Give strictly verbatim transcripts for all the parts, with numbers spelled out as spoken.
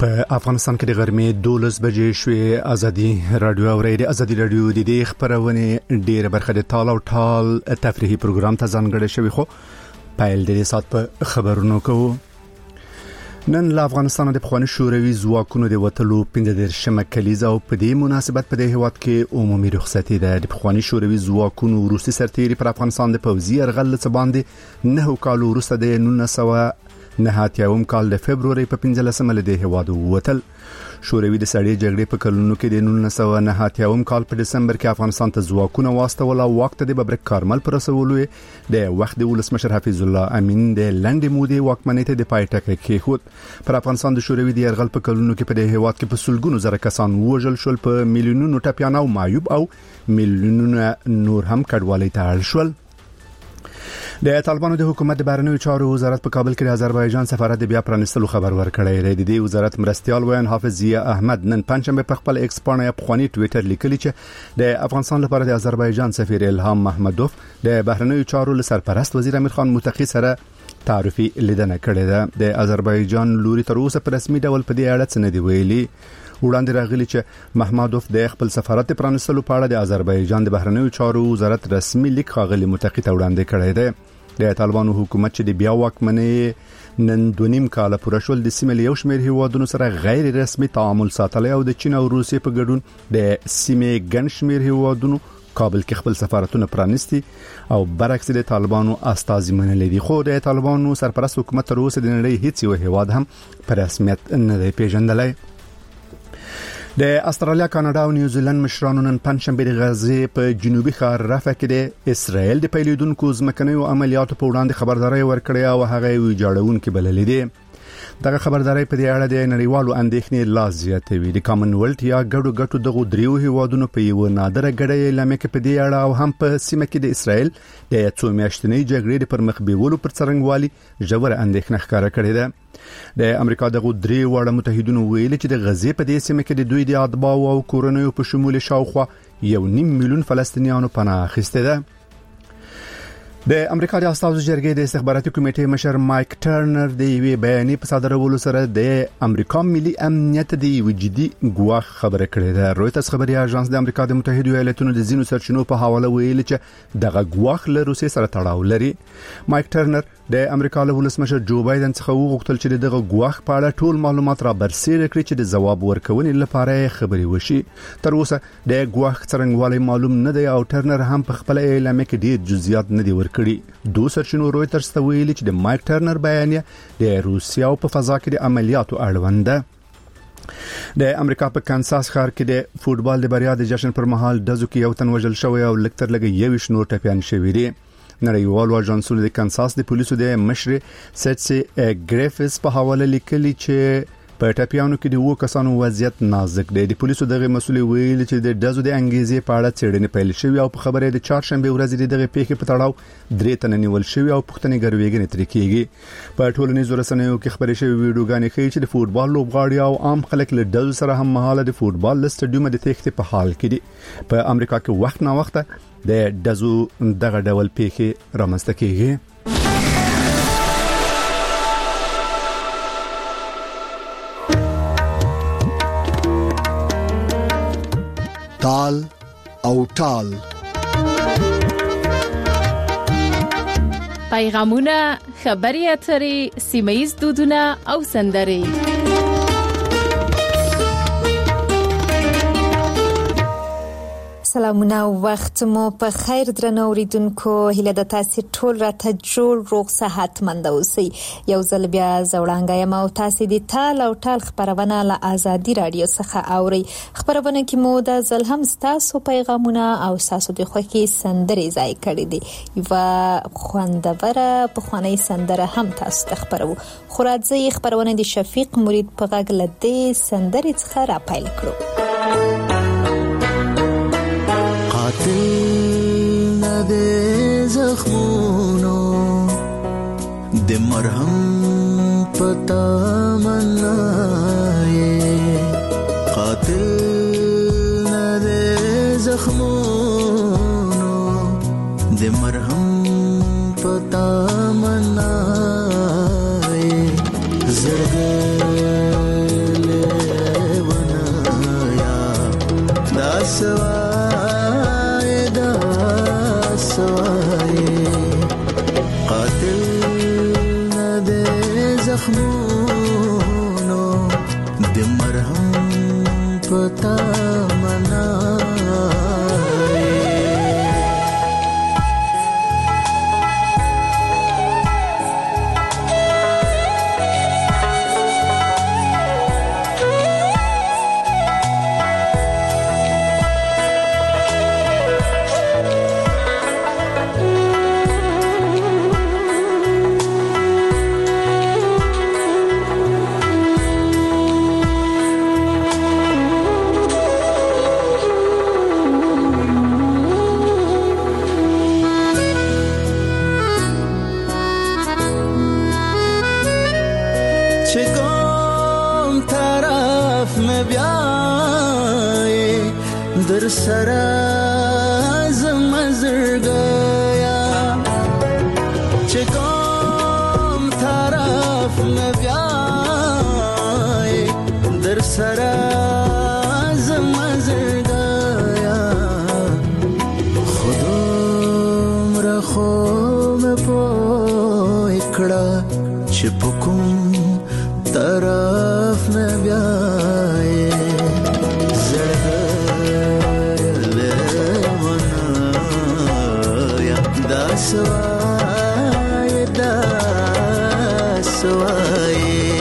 په افغانستان کې د غرمې دولس بجې شوې. ازادي رادیو او ریډیو ازادي رادیو د دې خبرونه ډیره برخه د ټال او ټال تفریحي پروګرام ته ځانګړی شوی، خو پایل د سات په خبرونو کوو. نن له افغانستان د پخوانی شوروي ځواکونو د وټلو پنځه شمه کلیزه او په دې مناسبت په دې هواد کې عمومي رخصتي ده. د پخوانی شوروي ځواکونو روسي سرتیري پر افغانستان د پوځي يرغل څخه باندې نه کال وروسته د نولس سوه نه اتیاوم کال د فبرवरी په پنځلسمه له دې هواد ووتل. شوروي د سړې جګړې په کلونو کې د نولس سوه نه اتیاوم کال په دسمبر کې افغانستان ته ځواکونه واستول او وخت د ببرک کارمل پر رسولو د وخت د ولسمشر حفیظ الله امین د لنډې مودې واکمنۍ ته د پای ټکی کېښود. پر افغانستان د شوروي د يرغل په کلونو کې په دې هواد کې په سلګونو زره کسان وژل شول، په میلیونونو ټپيان او معیوب او میلیونونو نور هم کډوالۍ ته اړ شول. د طالبانو د حکومت د بهرنیو چارو وزارت په کابل کې د آذربایجان سفارت د بیا پرانستلو خبر ورکړی دی. د دې وزارت مرستيال وین حافظ ضیا احمد نن پنځمبه په خپل ایکس باندې په خواني ټوئیټر لیکلی چې د افغانستان لپاره د آذربایجان سفیر الهام محمدوف د بهرنیو چارو سرپرست وزیر امیر خان متقی سره تعریفي لیدنه کړې ده. د آذربایجان لوري تر اوسه په رسمي ډول په دې اړه څه نه دی ویلي. وړاندې راغلی چې محمدوف د خپل سفارت پرانستلو په اړه د آذربایجان د بهرنیو چارو وزارت رسمي لیک خاغلی متقی ته وړاندې کړی دی. د طالبانو حکومت چې د بیا واکمنۍ نن دونیم کال پوره شول د سیمې یو شمېر هیوادونو سره غیر رسمي تعامل ساتلی او د چین او روسیې په ګډون د سیمې ګڼ شمېر هیوادونو کابل کې خپل سفارتونه پرانستي او برعکس د طالبانو استازي منلي دي. خو د طالبانو سرپرست حکومت تر اوسه د نړۍ هیڅ یو هیواد هم په رسمیت نه دی پیژندلی. د استرالیا، کاناډا او نیوزیلند مشرانو نن پنځشنبه د غزې په جنوبي ښار رفح کې د اسرائیل د پیلېدونکو ځمکنیو عملیاتو په وړاندې خبرداري ورکړې او هغه ویجاړونکې بللې دي. دغه خبرداري په دې اړه د نړیوالو اندېښنې لا زیاتوي. د کامنولت یا ګډو ګټو دغه دریو هیوادونو په یو نادره ګډه لمکه په دې اړه او هم په سیمه کې د اسرائیل د څو میاشتنۍ جګړې د پرمخ بیولو پر څرنګوالي ژوره اندېښنه ښکاره کړې ده. د امریکا دغه درې وړ متحدینو ویلي چې د غزې په دې سیمه کې د دوی د اتباع او کورنیو په شمول شاوخوا یو نیم میلیون فلسطینیانو پناه اخیسته ده. د امریکا د استازو جرګې د استخباراتي کمیټې مشر مایک ټرنر د یوې بیانیې په صادرولو سره د امریکا ملي امنیت د یو جدي ګواښ خبره کړې ده. رويټرز خبري اژانس د امریکا د متحده ایالاتونو د ځینو سرچینو په حواله ویلي چې دغه ګواښ له روسیې سره تړاو لري. مایک ټرنر د امریکا له ولسمشر جو بایدن څخه وغوښتل چې دغه ګواښ په اړه ټول معلومات را برسېره کړي چې د ځواب ورکونې لپاره خبري وشي. تر اوسه د ګواښ څرنګوالی معلوم نه دی او ټرنر هم په خپل اعلان کې ډېر جزئیات نه دی ورکړي. دوه سرچینو رويټرز ته ویلي چې د مایک ټرنر بیانیه د روسیا په فضا کې د عملیاتو اړوند ده. د امریکا په کانساس ښار کې د فوټبال د بریا د جشن پر مهال دزو کې یو تن وژل شوی او لکتر لګي یو شنو ټپيان شوی دی. نړیوالو اژانسونو د کانساس د پولیسو د مشر سټسي ګریفس په حواله لیکلي چې په ټپيانو کې د وو کسانو وضعیت نازک دی. د پولیسو دغه مسؤل ویل چې د دزو د انګیزې په اړه څېړنې پیل شوې او په خبره د چهارشنبه ورځ دغه پیښې په تړاو درې تنه نیول شوی او پښتنې ګروېګنې تر کېږي. په ټولنیزو رسنیو کې خبرې شوې ویډیوګانې ښیي چې د فوټبال لوبغاړي او عام خلک له دزو سره هم مهاله د فوټبال سټډیوم د تېښتې په حال کې دي. په امریکا کې وخت نا وخت د دزو دغه ډول پیښې رامنځته کېږي. ټال او ټال پیغامونه، خبري اترې، سیمایي دودونه او سندري. سلامونه، وخت مو په خیر درنو اوریدونکو. هیله د تاسو ټول راته جوړ روغ صحت مند اوسئ. یو ځل بیا زوړانګه یم او تاسو د ټال او ټال خبرونه له آزادي رادیو څخه اورئ. خبرونه کې مو د ځل هم تاسو پیغامونه او تاسو د خوښي سندري ځای کړی دي. یو خوندوره په خواني سندره هم تاسو ته خبرو. خو راځي خبرونه د شفیق مرید په غږ لدې سندري څخه را پیل کړو. قاتل نده زخمونو د مرهم پتا منای، قاتل نده زخمونو د مرهم پتا منای، زرګل سوای دا سوای قاتل نه د زخمونو د مرهم پتا منا در سراز مزرگایا چه کام طرف نبیای در سراز مزرگایا خودم را خوم پای کڑا چه پکم طرف نبیای سوای دا سوای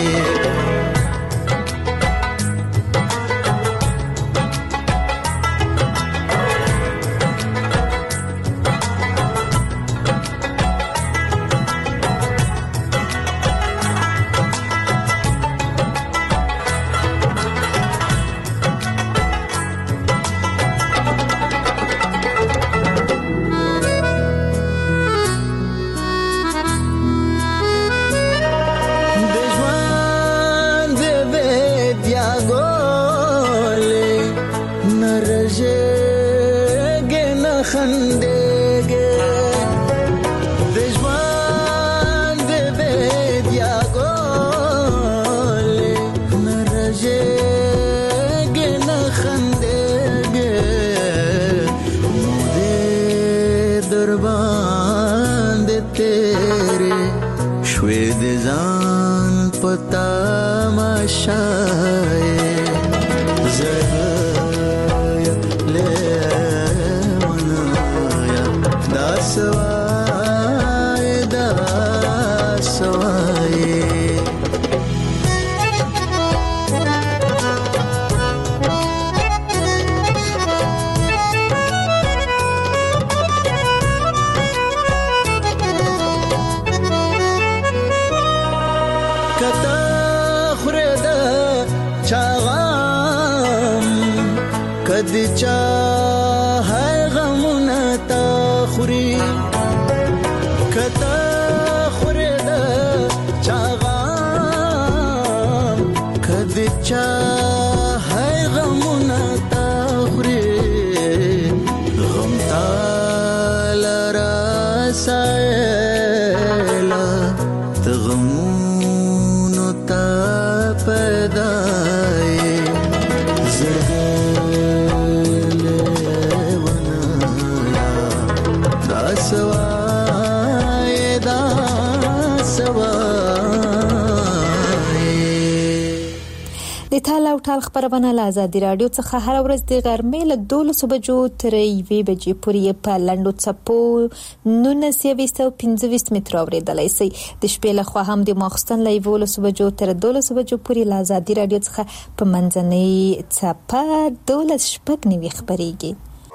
د تال او ټال خبرونه له آزادي رادیو څخه هر ورځ د غرمې له دولسو بجو تر یوې بجې پورې په لنډو څپو نولس یویشت او پنځه ویشت متره اورېدلی شئ. د شپې له خوا هم د ماخوستن له یولسو بجو تر دولسو بجو پورې له آزادي رادیو څخه په منځنۍ څپه دولس شپږ نوي خپرېږي.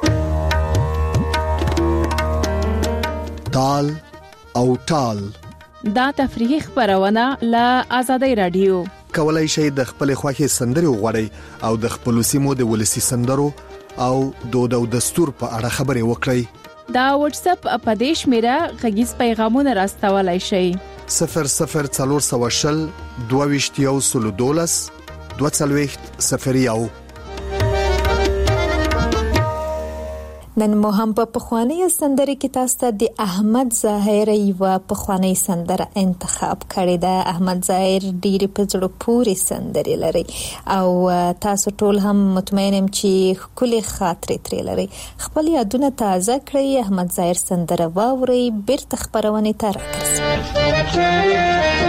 تال او ټال دا تفریحي خبرونه له آزادي رادیو. کولای شئ د خپل خوښي سندري وغوړئ او د خپل سیمو د ولسی سندرو او دود او دستور په اړه خبرې وکړئ. دا واتس اپ اپدیش میرا غږیز پیغامونه راستولای شئ. صفر صفر څلور سوه شل دوه ویشت یو سلو دولس دوه څلوېښت صفر یو. نن مو هم په پخوانی سندره کې تاسو ته د احمد ظاهر یو پخوانی سندره انتخاب کړی ده. احمد ظاهر ډیر په زړه پورې سندره لري او تاسو ټول هم مطمئن يم چې خپل خاطرې ترې لري. خپل یادونه تازه کړئ. احمد ظاهر سندره واوري بیرته خبرونه ته راکړئ.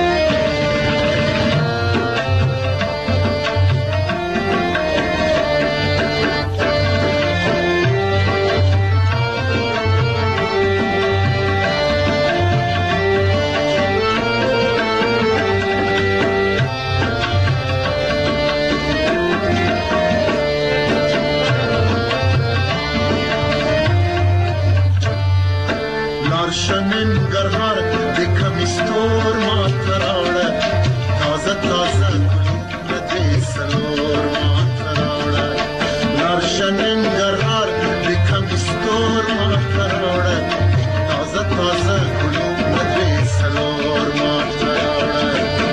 شنن گرهار دکم استور مات راوڑا تازه تازه گلونه سلور مات راوڑا لار شنن گرهار دکم استور مات راوڑا تازه تازه گلونه سلور مات راوڑا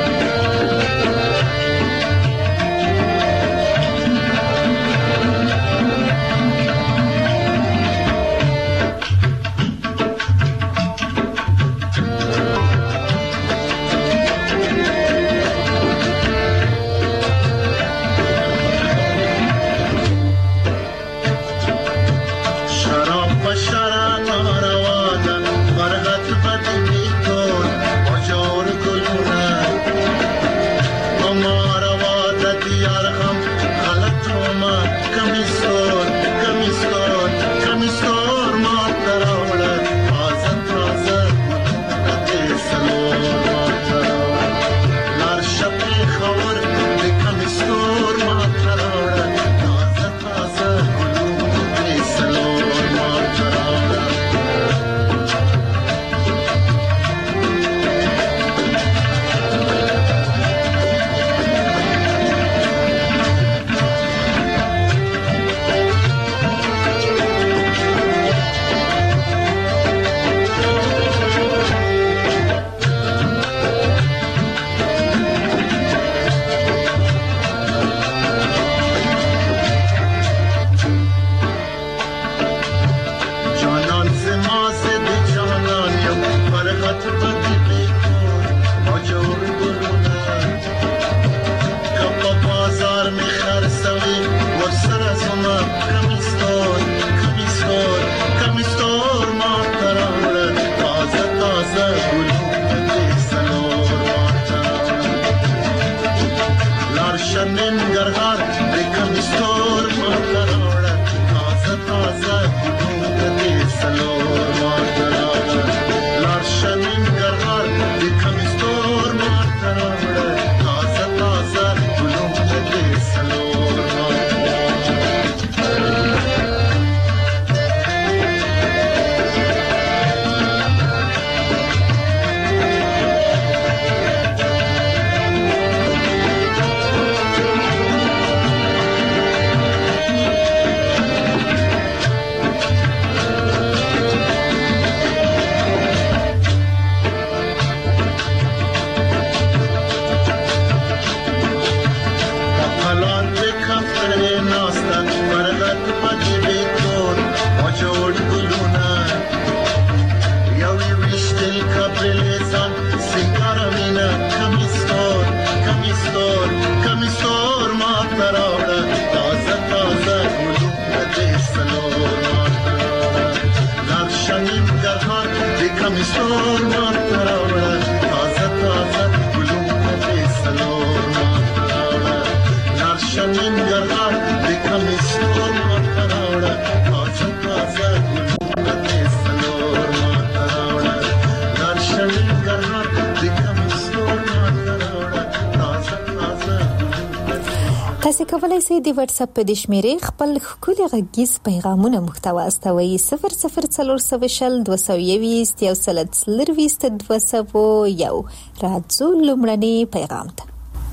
تاسو کولای شئ د واتس اپ په د شمیرې خپل خولي غږیز پیغامونه محتوا استوي صفر صفر څلور سوه دوه سوه یویشت یو سل څلرویشت دوه سوه یو راځو لومړني پیغام ته.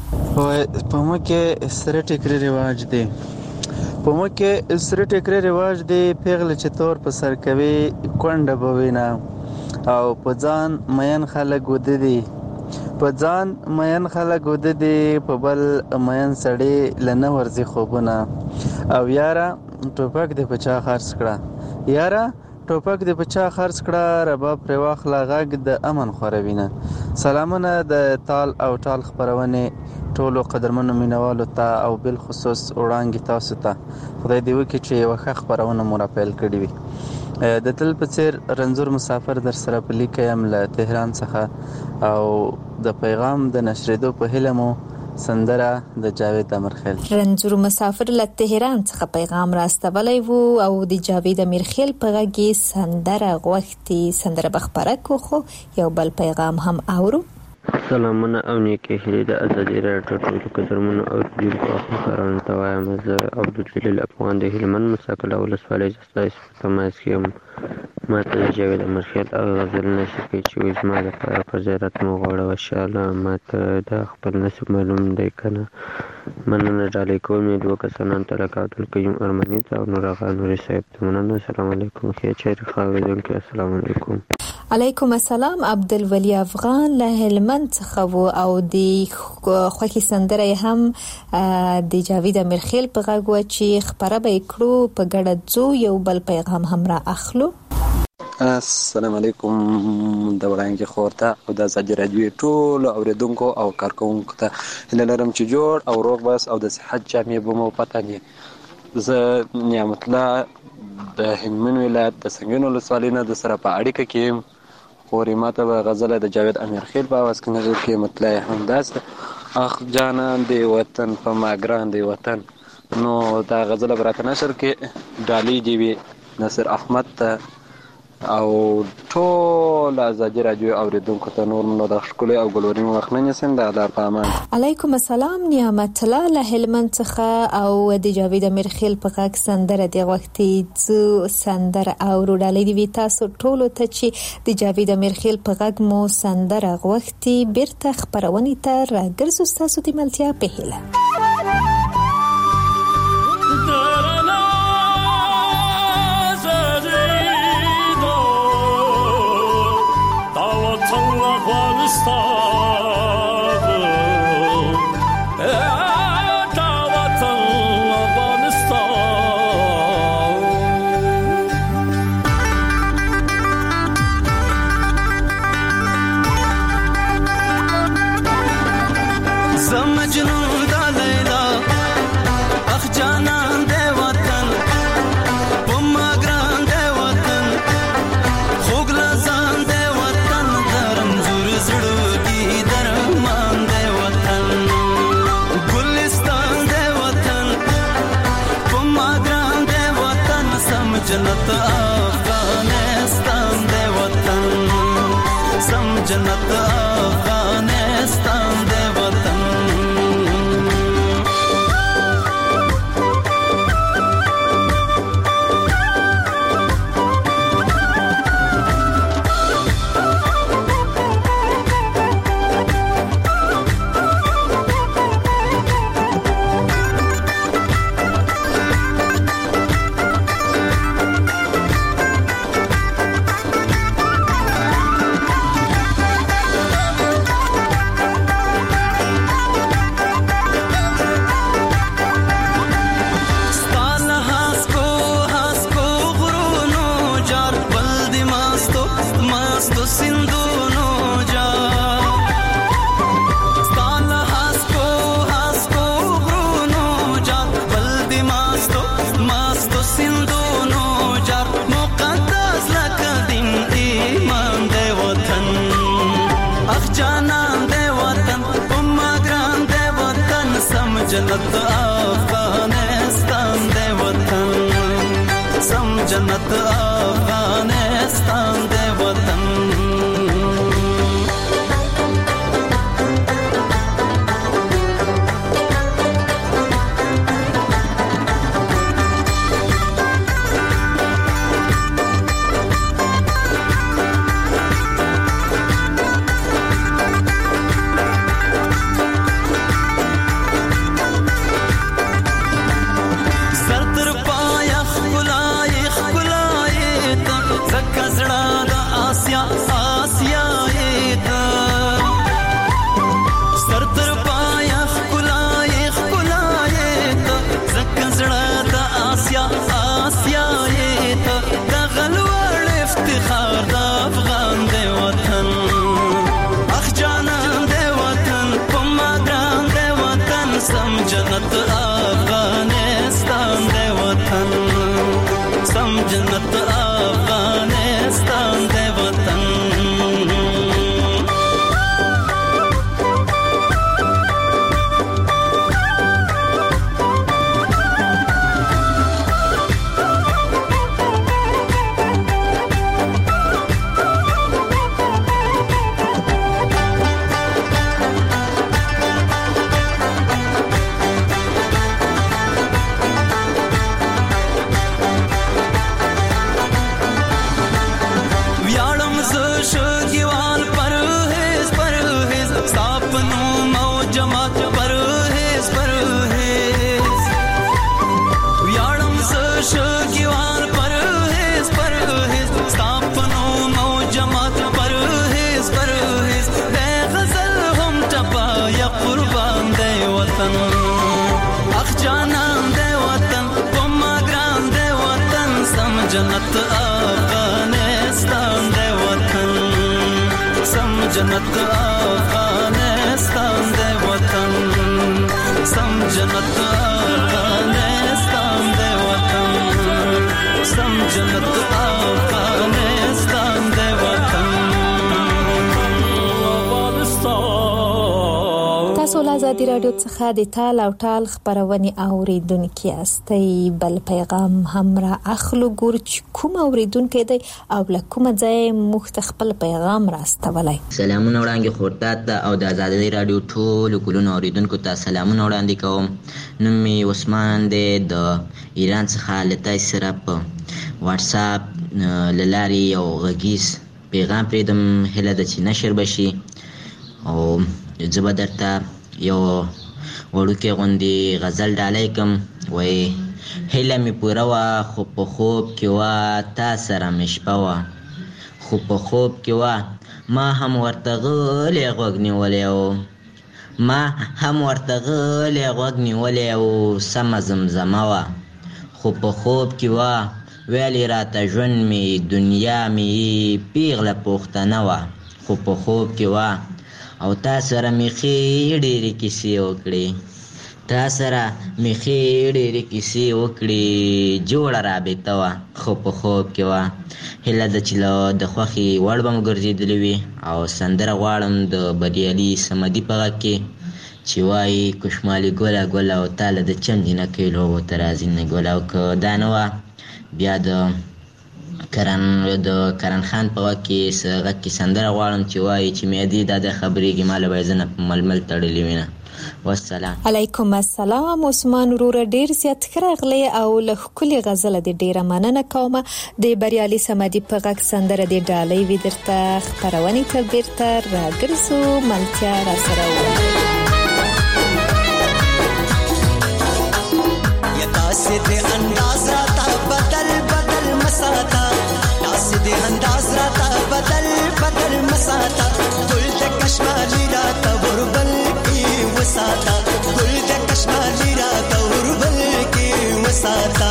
په مکه سره ټیکري رواج دی په مکه سره ټیکري رواج دی پیغله چې تور په سر کوي کونډه بوینا او په ځان مین خلک ودی په ځان مین خلک ودی په بل مین سړی لنه ورزي خوبونه او یاره ټوپک د پچا خرڅ کړه یاره ټوپک د بچا خرڅ کړه رباب پر واخله غږ د امن خوروینه. سلامونه د تال او ټال خبرونه ټولو قدرمنو مینوالو ته او بل خصوص وړاندې تاسو ته. خدای دې وکړي چې یو ښه خبرونه مو راپیل کړي وي. د تل په څیر رنځور مسافر در سره په لیک یم له تهران څخه او د پیغام د نشریدو په هیله مو سندره د جاوید امیرخیل. رنځور مسافر له تهران څخه پیغام راستولی وو او د جاوید امیرخیل په غږ سندره غوښتي. سندره بخبره کو خو یو بل پیغام هم اورو. سلامونه او نیکی هیلې د ازادي راډیو ټولو قدرمنو اوریدونکو او همکارانو ته وایم. زه عبدالجلیل افغان د هلمند مساکله ولسوالۍ ستاسو په تماس کې یم. ما ته د جاوید امیرخیل او غزل نشر کوي چې وایي زما دپاره په زیارت مو غواړه وشاله. ما ته د خپل نصیب معلوم دی که نه. مننه ډالۍ کوم یې دوه کسانان ته لکه عبدالقیوم ارمني ته او نور آغا نوري صاحب ته مننه. السلام علیکم. ښې چارې ښه اورېدونکي السلام علیکم. علیکم السلام. عبدالولی افغان له هلمند څخه وو او د خوښي سندره هم د جاوید امیرخیل په غږ وه چې خپره به یې کړو په ګډه ځو. یو بل پیغام هم را اخلو. السلام علیکم د وړاندې خور ته او د ازادي راډیو ټولو اوریدونکو او کارکوونکو ته هیله لرم چې جوړ او روغ بس او د صحت جامې به مو پته. زه نعمت الله د هلمند ولایت د سنګین ولسوالۍ نه د سره په اړیکه کې یم. خورې ما ته به غزله د جاوید امیرخیل په اواز کې نظر کې مطلع همداسې اخ جانان دی وطن په ما ګران دی وطن. نو دا غزله به راته نشر کې ډالۍ دې وي نصر احمد ته او ټول ازادي راډیو اوریدونکو ته. نور نو د ښکلي او ګلورین وخت نه نیسم. د الله په امان. علیکم السلام. نعمت الله له هلمند څخه او د جاوید امیرخیل په غږ سندره دی غوښتي. ځو سندره اورو. ډالۍ دې وي تاسو ټولو ته چې د جاوید امیرخیل په غږ مو سندره غوښتي. بیرته خپرونې ته راګرځو ستاسو د ملتیا په هیله. جنت افغانستان دی وطن، سم جنت افغانستان دی وطن. جنت افغانستان دی وطن، سم جنت افغانستان دی وطن. سم جنت افغانستان دے وطن جنت افغانستان دے وطن سم جنت افغانستان دے وطن سم جنت افغانستان دے وطن سم جنت افغانستان دے وطن تاسو له آزادي رادیو څخه د تال او ټال خبرونه اوریدونکو یاستئ بل پیغام هم را اخلو ګور چې کوم اوریدونکو دی او له کوم ځای مختخپل پیغام راستولای. سلامونه وړاندې خورته او د آزادي رادیو ټول کولونو اوریدونکو ته سلامونه وړاندې کوم. نوم می عثمان دی د ایران څخه لته سره په واتس اپ للاري او غږیز پیغام پریدم هله د چې نشر بشي او زه به درته یو وړوکی غوندې غزل ډالۍ کړم. وایي هیله مې پوره وه خو په خوب کې وه تا سره مې شپه وه خو په خوب کې وه ما هم ورته غلی غوږ نیولی و ما هم ورته غلی غوږ نیولی و سمه زمزمه وه خو په خوب کې وه ویلې راته ژوند مې دنیا مې پیغله پوښتنه وه خو په خوب کې وه او تا سره مې ښې ډېرې کیسې وکړې تا سره مې ښې ډېرې کیسې وکړې جوړه رابطه وه خو په خوب کې وه. هیله ده چې له د خوښې وړ به مو ګرځېدلې وي او سندره غواړم د بریالي صمدي په غږ کې چې وایي کشمالي ګله ګله او تا له د چم جینکۍ لوبو ته راځي نه ګله او که دا نه وه بیا د کرن د کرن خان په وخت کې غږ کې سندره غواړم چې وایي چې مېدی دا د خبرېږي ماله به یې زه نه په ململ تړلې وینه. والسلام علیکم السلام عثمان وروره ډیر زیات راغلی او له ښکلې غزله دې ډیره مننه کوم. د بریالي صمدي په غږ سندره دې ډالۍ وي درته خپرونې ته بیرته راګرځو ملتیا را سره ووایي یا داسې دې انداز راته بدل بدل مساتا داسې دې انداز راته بدل بدل مساتا ګل د کشمالي راته وربل وساتا ګل د کشمالي راته وربل کې وساتا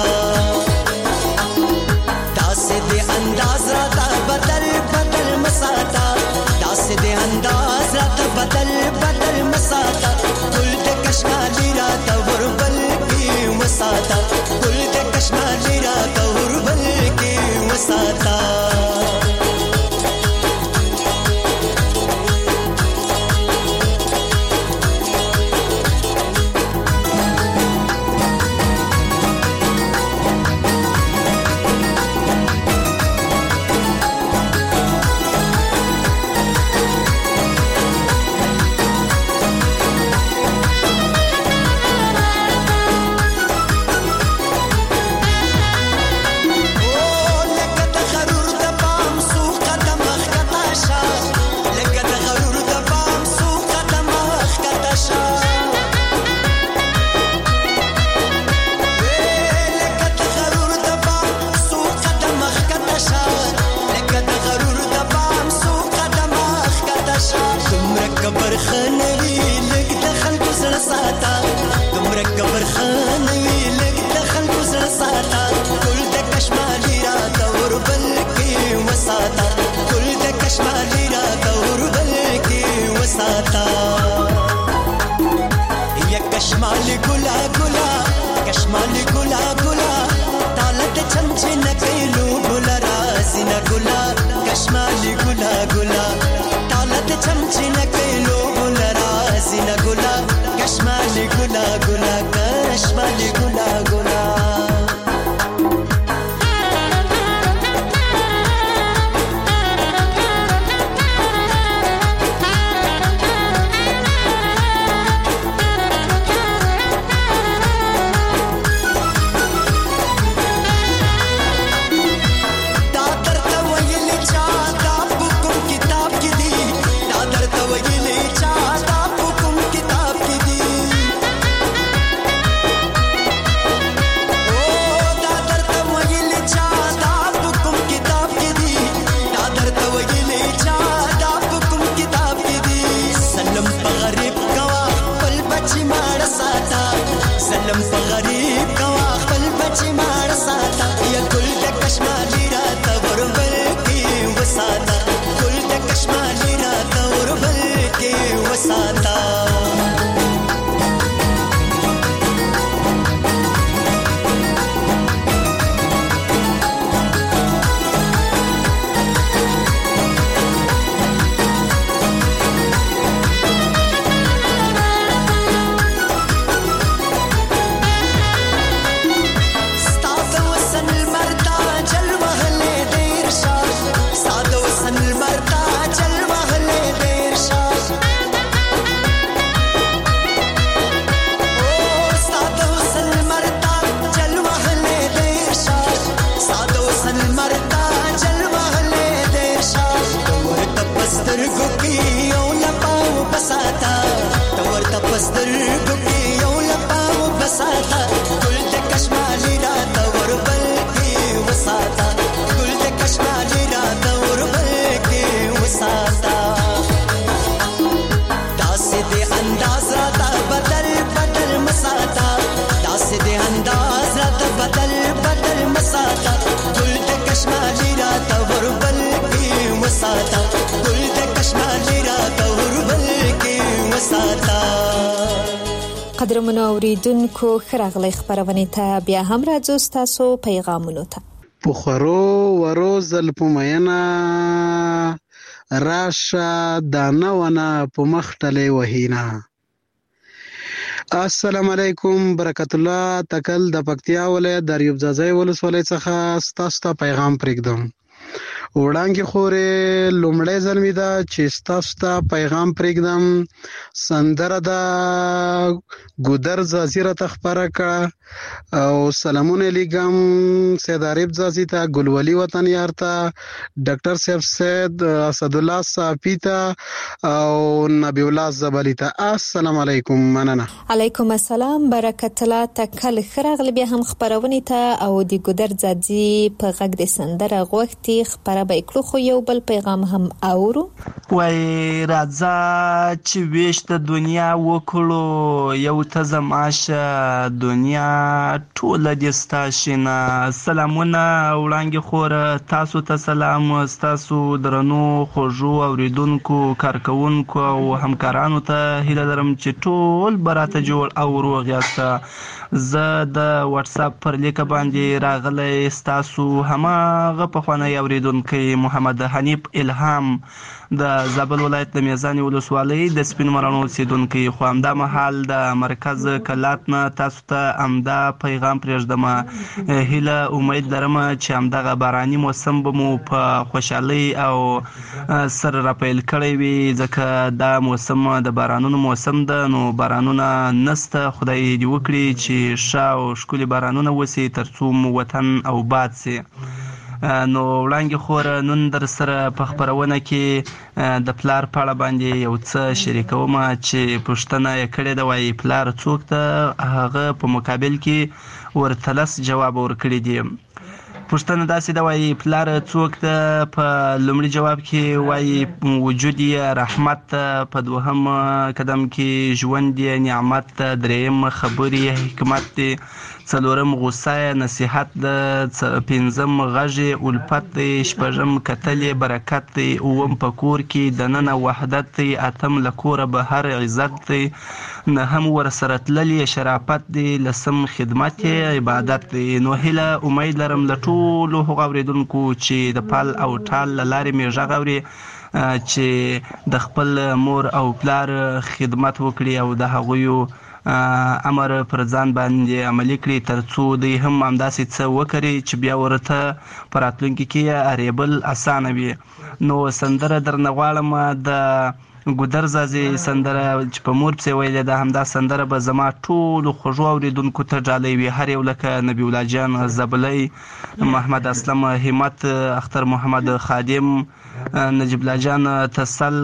داسې دې انداز راته بدل بدل مساتا داسې دې انداز راته بدل بدل مساتا ګل د کشمالي راته وربل کې وساتا ګل د کشمالي راته وربل کې وساتا کشمالی ګلا ګلا کشمالی ګلا ګلا تاله د چمچن چنکلو ګلا راسینا ګلا کشمالي ګلا ګلا طالت چم چنکلو ګلا راسینا ګلا کشمالي ګلا ګلا کشمالي ګلا ګلا قدرمنو اوریدونکو خراغلی خبرونه ته بیا هم راځو تاسو پیغامونو ته پخورو ورو زل پمینه راشه دانه ونه په مختلې وهینا. السلام علیکم برکت الله تکل د پکتیا ولایت د ریوب ځای ولسوالۍ څخه تاسو ته پیغام پرېږدم. وړاندې خورې لومړی ځل مې ده چې تاسو ته پیغام پرېږدم. سندره د ګودر ځاځي راته خپره کړه او سلامونه لیږم سید عارف ځاځي ته، ګلولي وطن یار ته، ډاکټر صاحب سید اسدالله صافي ته او نبی الله زبلی ته. السلام علیکم. مننه. علیکم السلام برکت الله تکل خراغلی بیا هم خبرونه ته او د ګودر ځاځي په غږ د سندره غوښتي خبره به کړو، خو یو بل پیغام هم اورو. وای راځه چې ویش د دنیا وکړو یو ته زماشه دنیا ټوله دې ستاشینه. سلامونه وړاندې خور تاسو ته سلام، تاسو درنو خوږو اوریدونکو کارکونکو او همکارانو ته هیله لرم چې ټول براته جوړ او روغ یاست. زه د واتس اپ پر لیک باندې راغلی تاسو هماغه پخوانی اوریدونکی محمد حنیف الهام د زابل ولایت د میزان ولسوالۍ د سپین مرانو اوسیدونکی، خو همدا مهال د مرکز کلات نه تاسو ته همدا پیغام پرېږدم. هیله امید لرم چې همدغه باراني موسم به مو په خوشحالۍ او سر راپیل کړی وي، ځکه دا موسم د بارانونو موسم ده. نو بارانونه نسته، خدای دې وکړي چې ښه او ښکلي بارانونه وسي ترڅو مو وطن او باد سي. نو وړاندې خور نن در سره په خبرونه کې د پلار په اړه باندې یو څه شریکوم چې پوښتنه یې کړې ده، وایي پلار څوک ته؟ هغه په مقابل کې ورته لس جواب ورکړي دي. پوښتنه داسې ده، وایي پلار څوک ته؟ په لومړي جواب کې وایي وجود یې رحمت ته، په دوهم قدم کې ژوند یې نعمت ته، دریم خبرې حکمت دی، څلورم غوسه، نصیحت د پنځم غږ الفت دی، شپږم کتل برکت دی، اووم په کور کې دننه وحدت دی، اتم له کوره بهر عزت دی، نهم ورسره تللی شرافت دی، لسم خدمت عبادت دی. نو هیله امید لرم له ټولو هغو اورېدونکو چې د پل او ټال له لارې مې غږ اوري چې د خپل مور او پلار خدمت وکړي او د هغوی امر پر ځان باندې عملي کړي ترڅو دوی هم همداسې څه وکړي چې بیا ورته په راتلونکي کې اړیبل اسانه وي. نو سندره درنه غواړم د ګودر زازي سندره چې په مور پسې ویلې ده، همدا سندره به زما ټولو خوږو اورېدونکو ته ډالۍ وي، هر یو لکه نبی الله جان زبلی، محمد اسلم همت، اختر محمد خادم، نجیب الله جان تسل،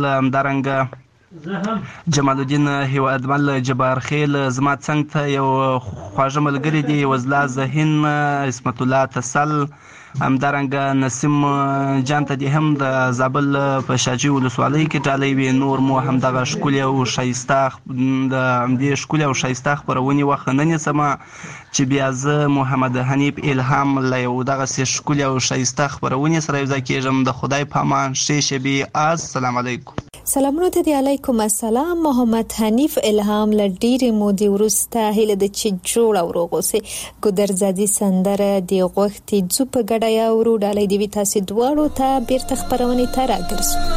همدارنګه جمال الدین هیوادمل جبار خیل زما څنګ ته یو خواږه ملګري دي، وزلا ذهین، اسمت الله تسل، همدارنګه نسیم جان ته دې هم د زابل په شاجي ولسوالۍ کې ډالۍ وي. نور مو همدغه ښکلې او ښایسته د همدې ښکلې او ښایسته خپرونې وخت نه نیسم چې بیا زه محمد حنیف الهام له یو دغسې ښکلې او ښایسته خپرونې سره یوځای کېږم. د خدای په امان، ښې شبې، السلام علیکم. سلامونه ته دی، علیکم السلام. محمد حنیف الهام له ډېرې مودې وروسته هیله ده چې جوړ او روغ اوسې. ګودر زادي سندره د غوښتې ځو په ګډه یاورو، ډالۍ دې وي تاسې دواړو ته. بیرته خپرونې ته راګرځو.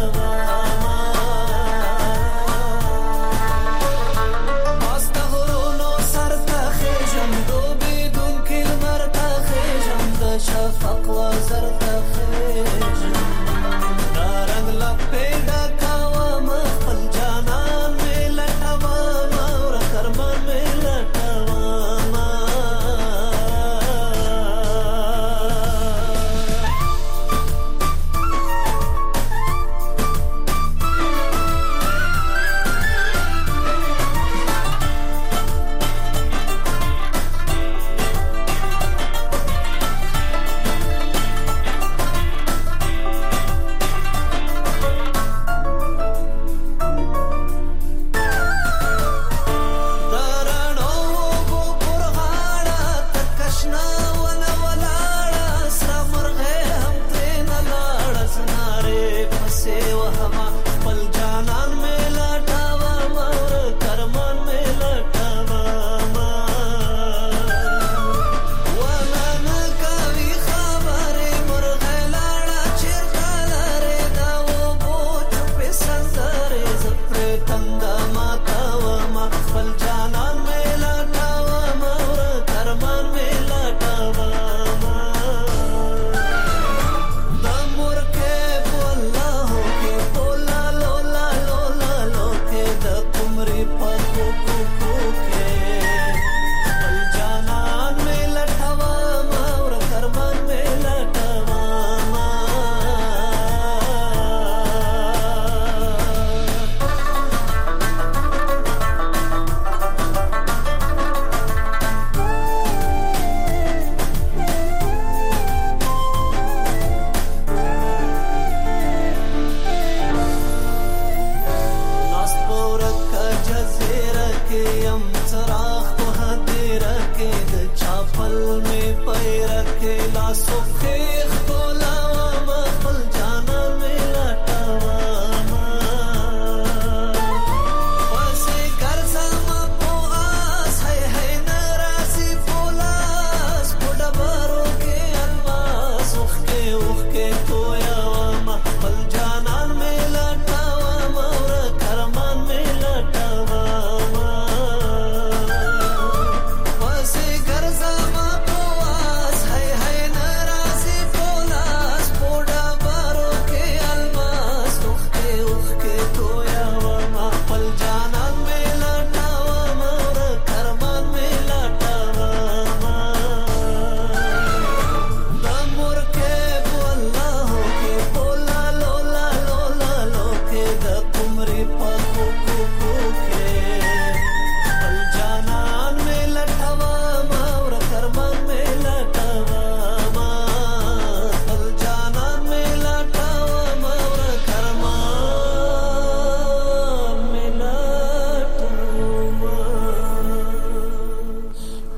Hasta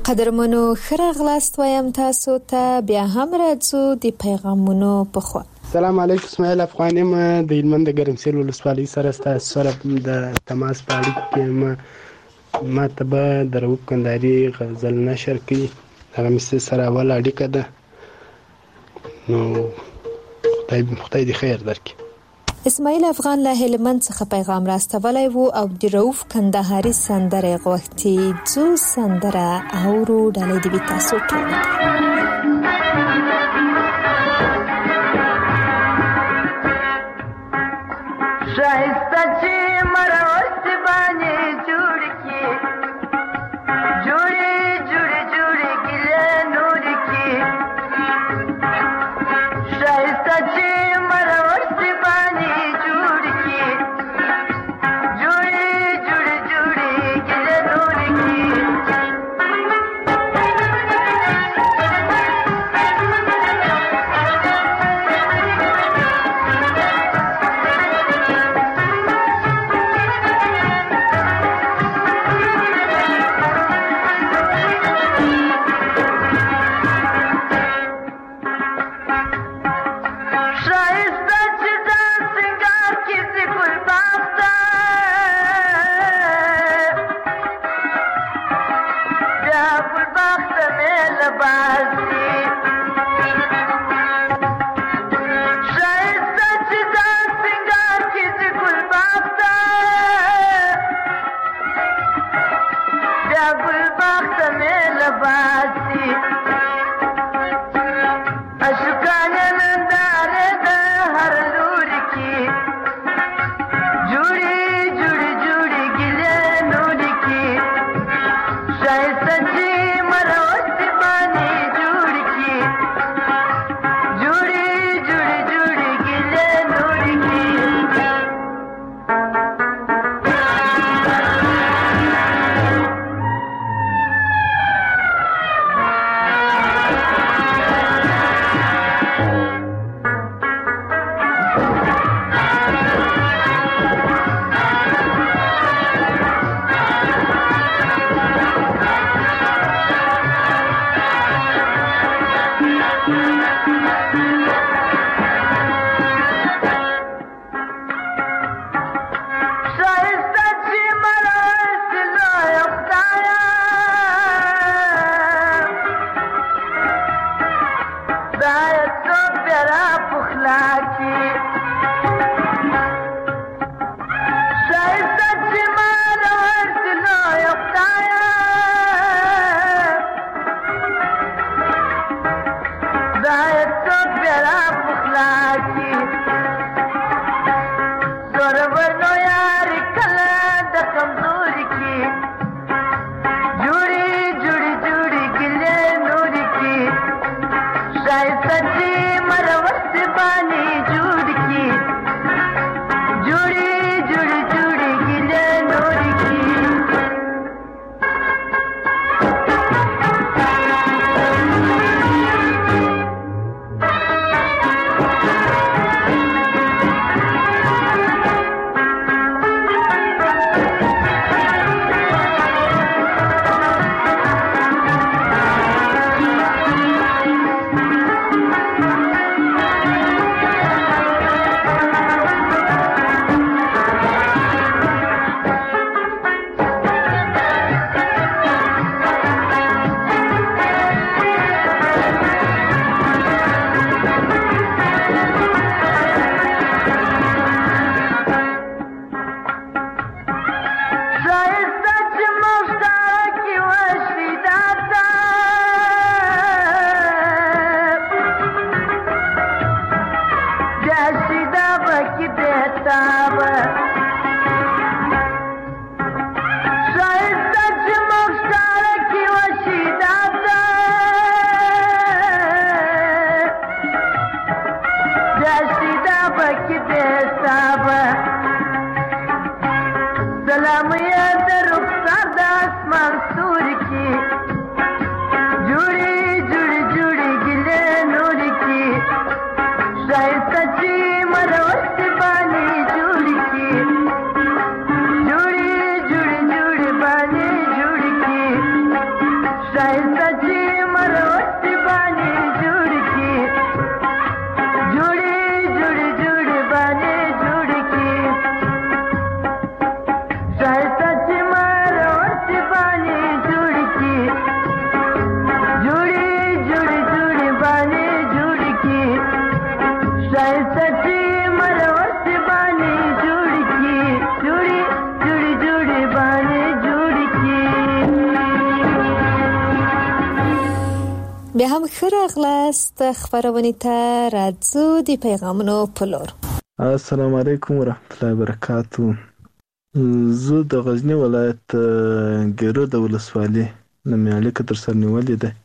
قدرمنو خرغلاست وایم تاسو ته بیا هم راځو د پیغامونو په خوا. سلام علیکم. اسماعیل افغانی ما د هلمند د ګرمسیر ولسوالۍ سره ستاسو سره د تماس په اړیکه کې ما ما ته به د رؤوف کندهاري غزل نشر کړي. هغه مې سره اول اړیکه ده، نو خدای خدای دې خیر درکړي. اسماعیل افغان له هلمند څخه پیغام راستولی وو او د رؤوف کندهاري سندره غوښتي. ځو سندره اورو ډالۍ دې وي تاسو ټول. شایسته چې مروست باندې جوړ کی جوړې جوړې جوړې ګلې نور کی شایسته چې مروست باندې جوړ کی جوړې جوړې جوړې ګلې نور کی Say خراغلاست خبرونه ته راځو د پیغامونو په لور. السلام علیکم ورحمت الله وبرکاتو. زه د غزنی ولایت ګیرو د ولسوالۍ نمیالي کې تر سر نیولې ده.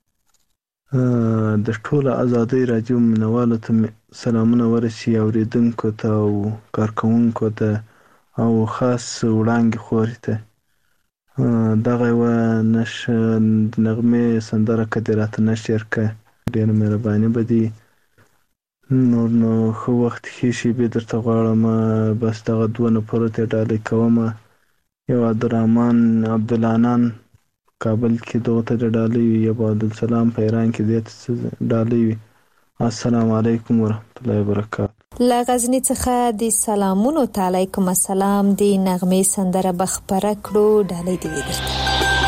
د ټولو ازادۍ راډیو منوالو ته سلامونه ورسي، اوریدونکو ته او کارکونکو ته او خاص وړاندې خوري ته دغه یوه نش نغمې سندره که دې راته نشر که ډېره مهرباني به دي. نور نو ښه وخت ښې شېبې درته غواړم. بس دغه دوه نفرو ته ډالۍ کوم. یو عبدالرحمن عبدالعنان کابل کې دغه ته د ډالۍ وي، یو عبدالسلام په ایران کې دې ته ډالۍ وي. السلام علیکم ورحمت الله وبرکاتو. له غزني څخه د سلامونو ته علیکم السلام د نغمې سندره به خپره کړو. ډالۍ دې وي درته.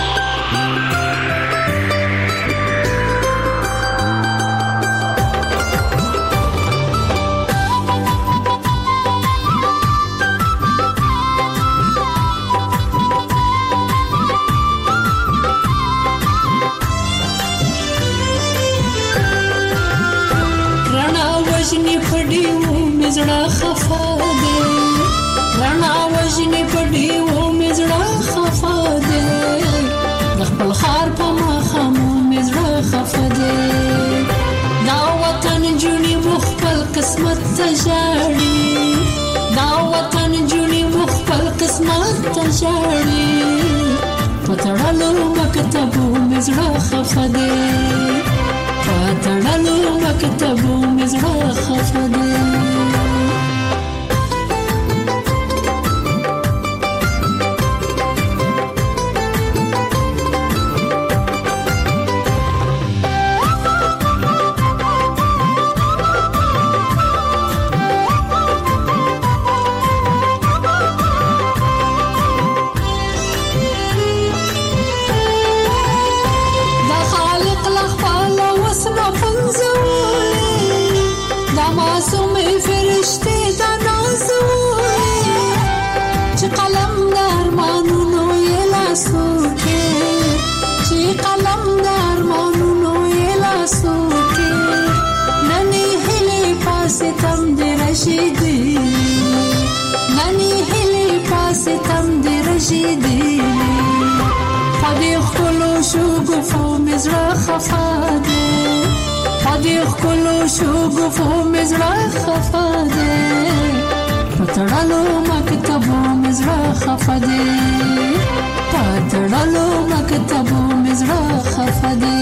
وجنی پډیو مزړه خفا ده، رڼا وجنی پډیو مزړه خفا ده، د خپل خار په مخامو مزړه خفا ده. دا وطن جونی مخبل قسمت تجاړي، دا وطن جونی مخبل قسمت تجاړي، پتړلو مکتبو مزړه خفا ده، پتړلو مکتبو مزړه خفا ده. ننی هلی پاس تم دی رشیدی، پدی خلو شو گفو مزرا خفا ده، پدی خلو شو گفو مزرا خفا ده، پتړلو مکتبو مزرا خفا ده، پتړلو مکتبو مزرا خفا ده.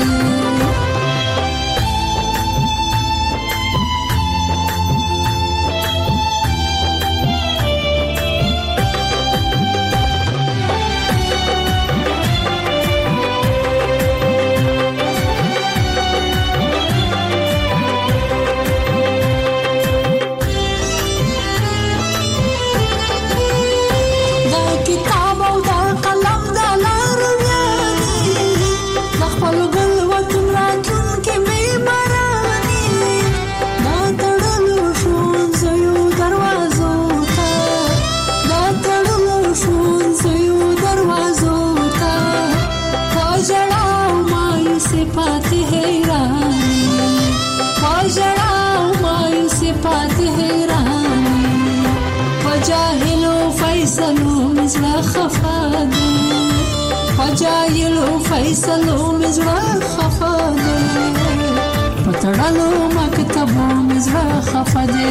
فجایلو فیصلو مزرا خفا ده، پتړلو مکتبو مزرا خفا ده،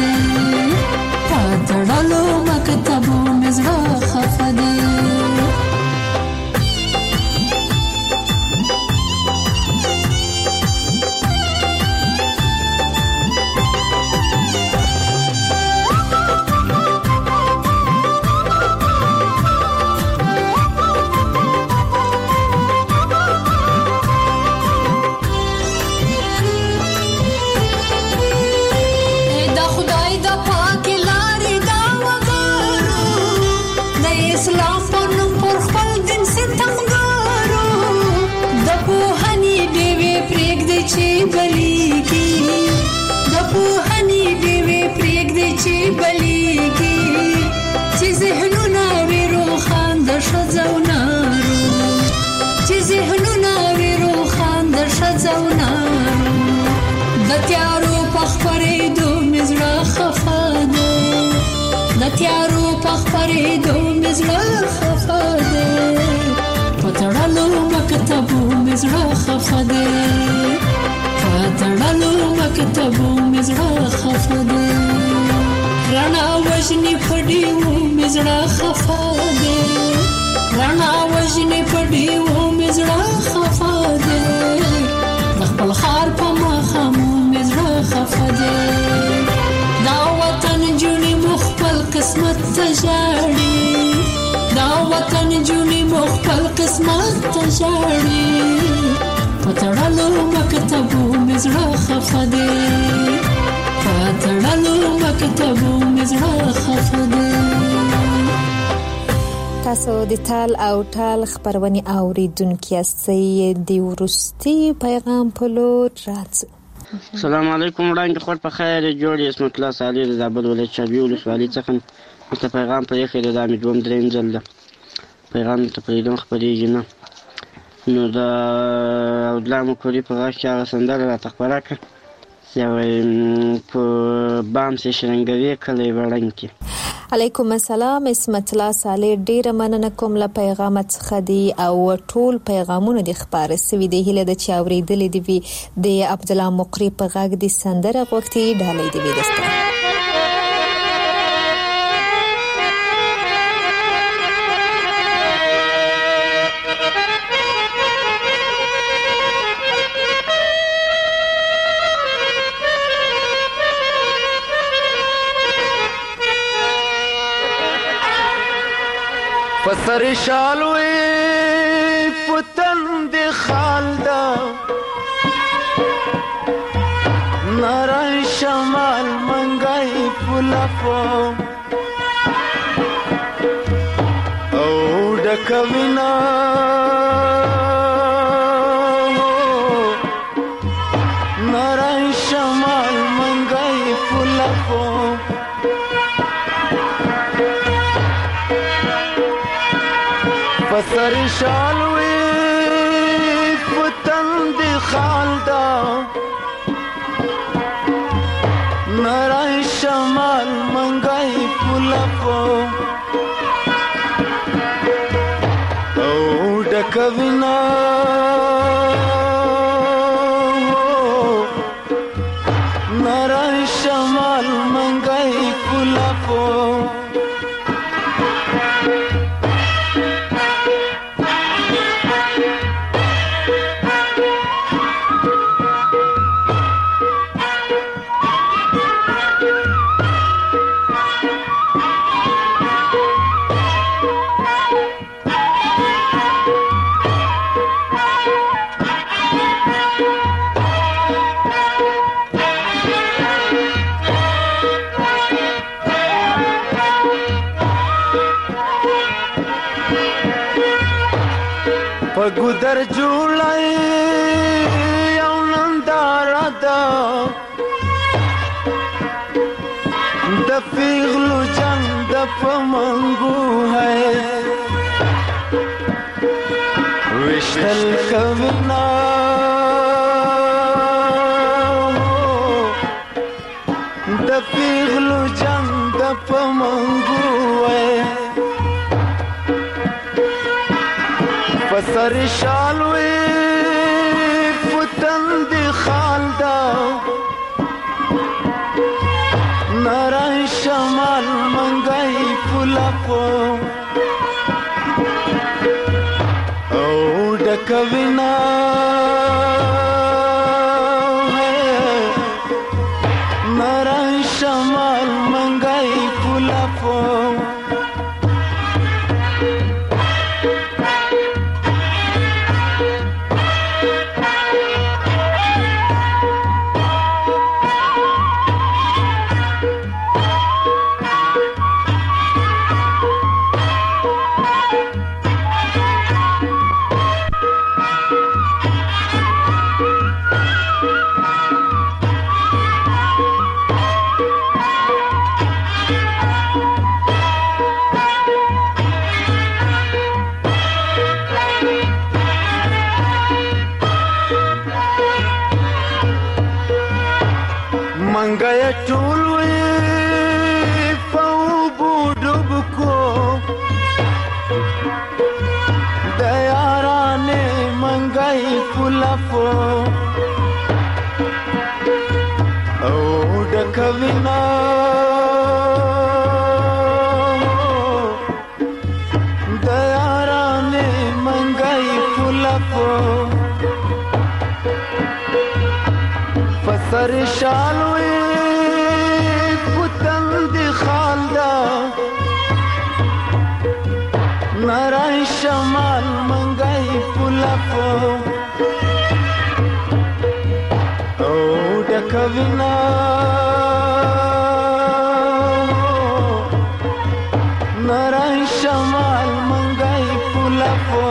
پتړلو مکتبو مزرا خفا ده. ښځو نارو تیارو په خپرېدو مې زړه خفه دی په تړلو مکتبو مې زړه خفه دی په تړلو مکتبو مې زړه خفه دی رڼا وژنې په ډیوو مې زړه خفه دی رڼا وژنې په ډیوو مې زړه خفه دی د خپل ښار په ماښامو مې زړه خفه دی دا وطن جونې مو خپل قسمت ته ژاړي دا وطن جونې مو خپل قسمت ته ژاړي په تړلو مکتبو مې زړه خفه دی په تړلو مکتبو مې زړه خفه دی. تاسو د تال او ټال خبرونه اوریدونکو یاستئ د ورستي پیغام په لور راځي. السلام علیکم وړاندې خور په خیر جوړ اسمت الله صالح د زابل ولایت چابي ولسوالۍ څخه مت پیغام په خیر د امید دوم دریم ځل ده پیغام ته پریدم خبرېږي نه نو دا او دلامو کولی په غاښ کې هغه سندره راته خپره کړه یا په بام سې شرنګوي کلی وړنګ علیکم السلام اسمت الله صالح ډیره مننه کوم له پیغام څخه دی او ټول پیغامونه د خبره سوي دی هله د چا اوریدلې دی د عبد الله مقری په غاګ د سندره وختي ډالې دی وسته پسر شالوی پتن دی خالدا نارای شمال منگای پلپو او ڈکوینا نارای شمال منگای پلپو پسر شالوی پتن دی خالدا نرای شمال منگای پلپو او ڈکوینا نرای شمال منگای پلپو پگودر جوړای او نندارا دا د پیغلو جنگ د پمنګو ہے وشتل کونا د پیغلو جنگ د پمنګو ہے پسر شالوی پتن دی خالدا نارای شمال منگای پلپو او ڈکوینا نارای شمال منگای پلپو منگای ټول وی په بوډ د یارانې منګی پولفو او ډکوینا د یارانې منګی پولفو فسر شالوی پتن دی خالدا نارای شمال منګی پولفو او ډکوینا نارای شمال منګی پولفو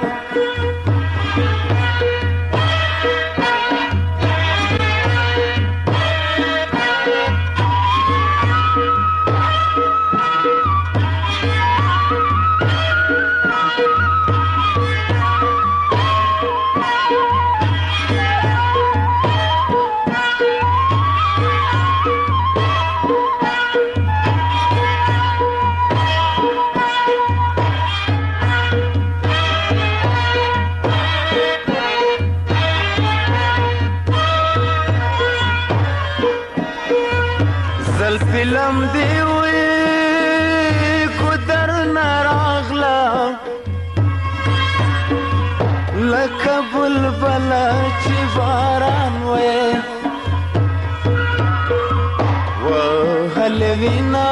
فلم دی وی کو در نراغلا لکه بلبل چې باران وی وهل وینا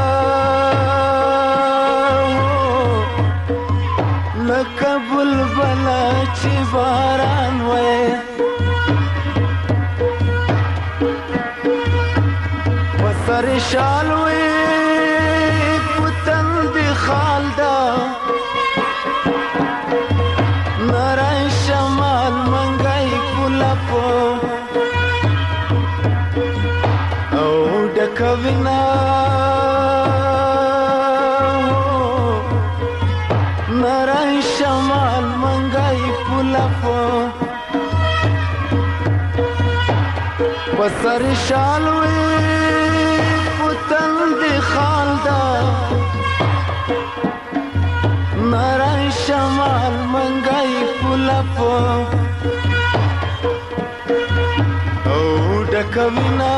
لکه بلبل چې باران وی سر شالوی پتن دی خالدا نارای شمال منګی پولفو او ډکوینا نارای شمال منګی پولفو سر شالوی پتن دی خالدا نارای شمال منګی پولفو او ډکوینا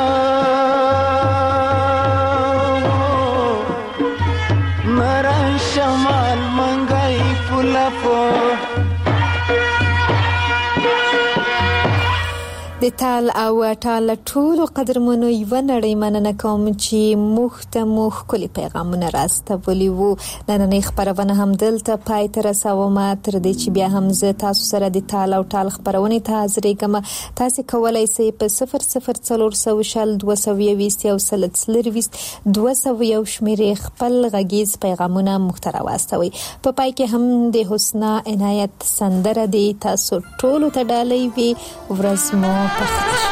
نارای شمال منګی پولفو د تال او ټال ټولو قدرمنو یو نړۍ مننه کوم چې موږ ته موږ کلی پیغامونه راستولي وو. نننۍ خبرونه هم دلته پای ته رسوم. تر دې چې بیا هم زه تاسو سره د تال او ټال خبرونه ته حاضرېږم. تاسو کولای شئ په صفر صفر څلور سوه شل دوه سوه یوویشت یو سل څلرویشت دوه سوه یو شمېرې خپل غږیز پیغامونه موږ ته راواستوئ. په پای کې هم د حسنا عنایت سندره دی. تاسو ټولو ته ډالۍ وي. ورځ مو بخیر.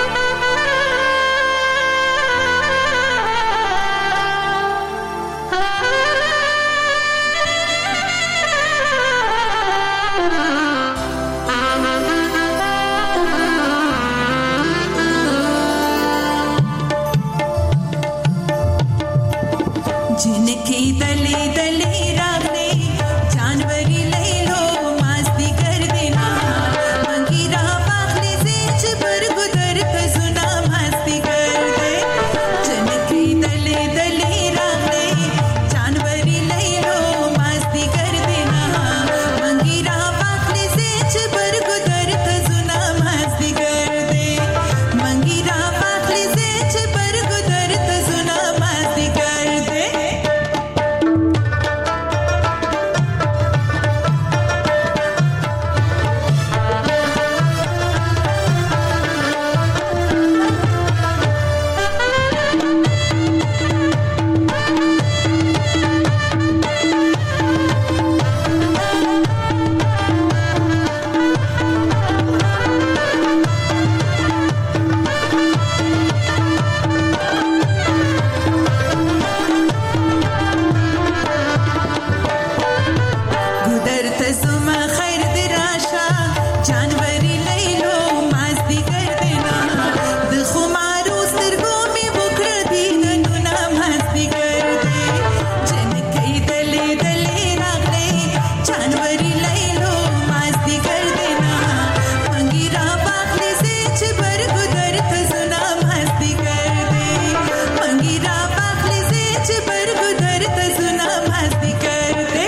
जिनकी दली दली रागने जानवरी ले लो मस्ती कर देना मंगीरा बाखली से चबर गुदर جانوري لیلو مازدی ګردنا منګیرا باغلی سي چې برګو درته زنا مازدی ګردې منګیرا باغلی سي چې برګو درته زنا مازدی ګردې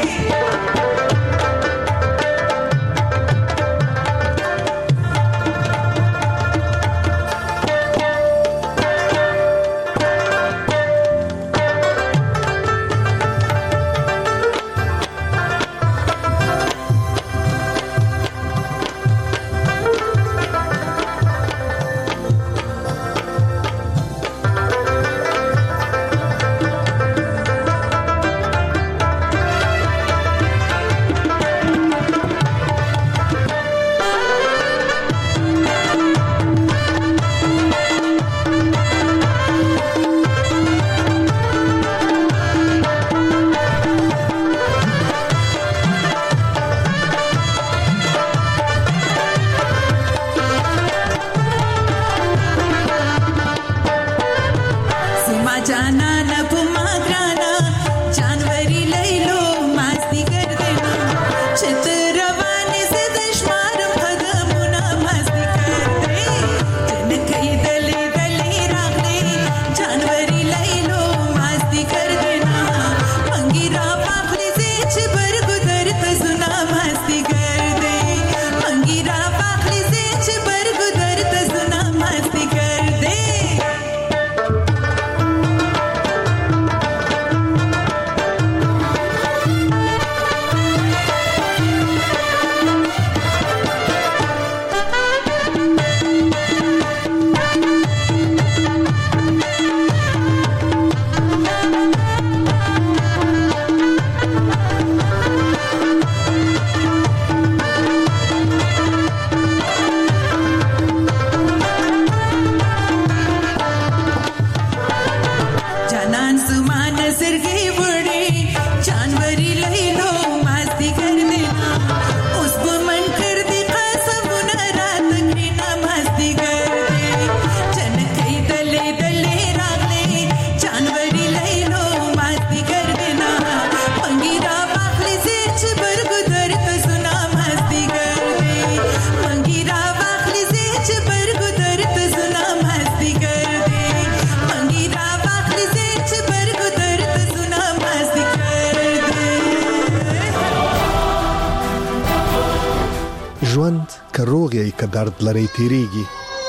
ژوند که روغ یې که درد لري تیریږي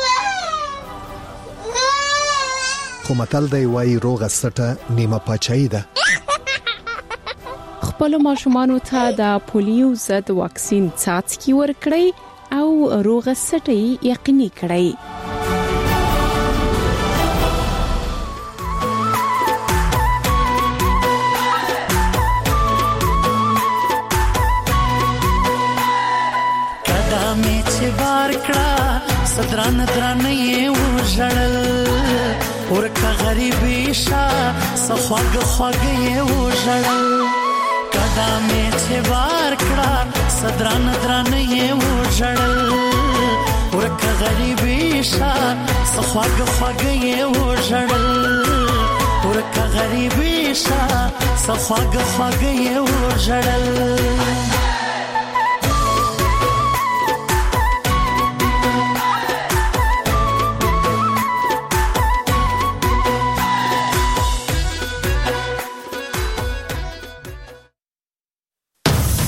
خو متل دی وایي روغه سټه نیمه پاچاهي ده. خپل ماشومانو ته د پولیو ضد واکسین څاڅکي ورکړئ او روغه سټه یقیني کړئ. دران دران یې وژړل ورکه غریبي شا سخواګ خواګ یې وژړل قدمې چې بار کړه صدران دران یې وژړل ورکه غریبي شا سخواګ خواګ یې وژړل ورکه غریبي شا سخواګ خواګ یې وژړل